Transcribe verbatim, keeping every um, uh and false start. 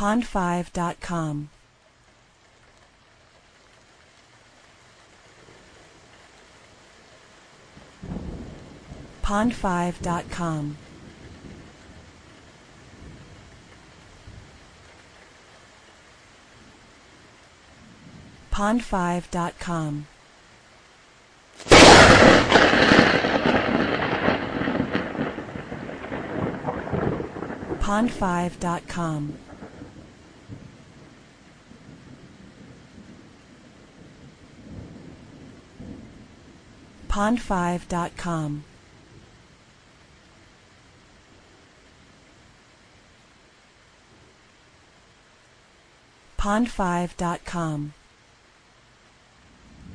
pond five dot com. pond five dot com. pond five dot com. pond five dot com. pond five dot com. pond five dot com.